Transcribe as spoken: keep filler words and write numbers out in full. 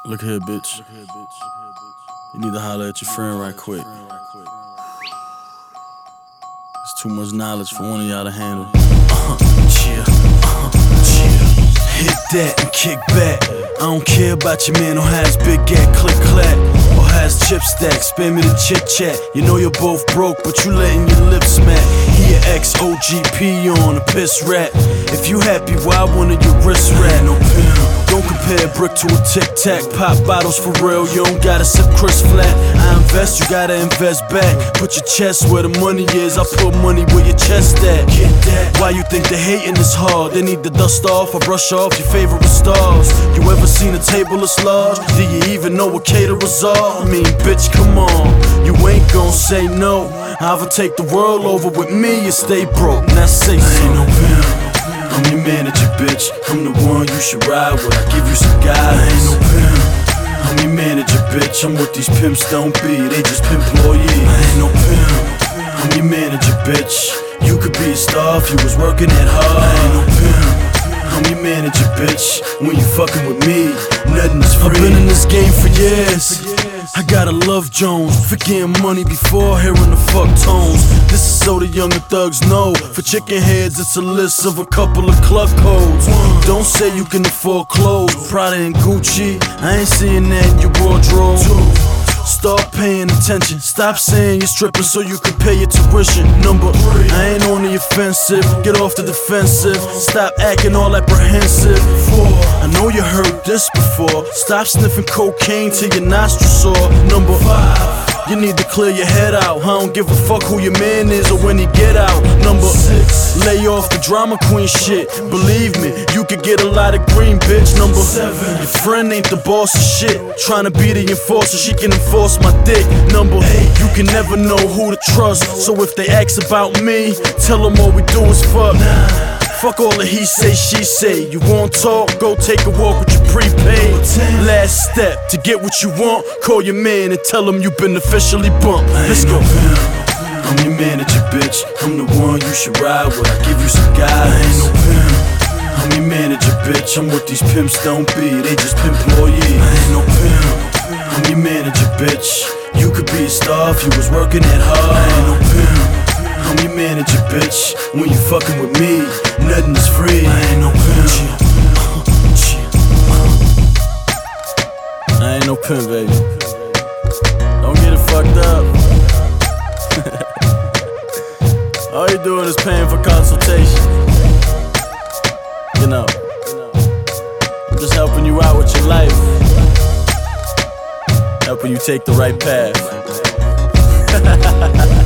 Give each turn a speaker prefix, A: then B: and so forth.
A: Look here, bitch. You need to holler at your friend right quick. It's too much knowledge for one of y'all to handle. Uh-huh, chill, uh-huh, chill. Hit that and kick back. I don't care about your man who has big at click clack or has chip stack. Spare me the chit chat. You know you're both broke, but you letting your lips smack. He your ex O G P on a piss rat. If you happy, why one of your wrist rat? No pimp. Don't compare brick to a tic-tac. Pop bottles for real, you don't gotta sip Chris flat. I invest, you gotta invest back. Put your chest where the money is, I put money where your chest at. Get that? Why you think the hating is hard? They need to dust off or brush off your favorite stars. You ever seen a table this large? Do you even know what caterers are? I mean, bitch, come on, you ain't gon' say no. I'll take the world over with me and stay broke. Now say so. I ain't no pimp, I'm your manager, bitch. I'm the one you should ride with. I give you some guidance. I ain't no pimp, I'm your manager, bitch. I'm what these pimps don't be. They just pimp employees. I ain't no pimp, I'm your manager, bitch. You could be a star if you was working that hard. I ain't no pimp, I'm your manager, bitch. When you fucking with me, nothing is free. I've been in this game for years. I gotta love Jones, forgetting money before hearing the fuck tones. This is so the younger thugs know. For chicken heads, it's a list of a couple of club codes. Don't say you can afford clothes, Prada and Gucci, I ain't seeing that in your wardrobe. Start paying attention. Stop saying you're stripping so you can pay your tuition. Number three, I ain't on the offensive. Get off the defensive. Stop acting all apprehensive. Four, I know you heard this before. Stop sniffing cocaine till your nostrils sore. Number five, you need to clear your head out. I don't give a fuck who your man is or when he get out. Number six, lay off the drama queen shit. Believe me, you could get a lot of green, bitch. Number seven, your friend ain't the boss of shit. Trying to be the enforcer, she can enforce my dick. Number eight, you can never know who to trust. So if they ask about me, tell them all we do is fuck. Fuck all the he say, she say. You want talk? Go take a walk with your prepaid. Last step, to get what you want, call your man and tell him you've been officially bumped. Let's go. I'm your manager, bitch. I'm the one you should ride with. I give you some guidance. I ain't no pimp, I'm your manager, bitch. I'm what these pimps don't be. They just pimp employees. I ain't no pimp, I'm your manager, bitch. You could be a star if you was working that hard. I ain't no pimp, I'm your manager, bitch. When you fucking with me, nothing is free. I ain't no pimp. I ain't no pimp, baby. Don't get it fucked up. All you doing is paying for consultation. You know, I'm just helping you out with your life, helping you take the right path.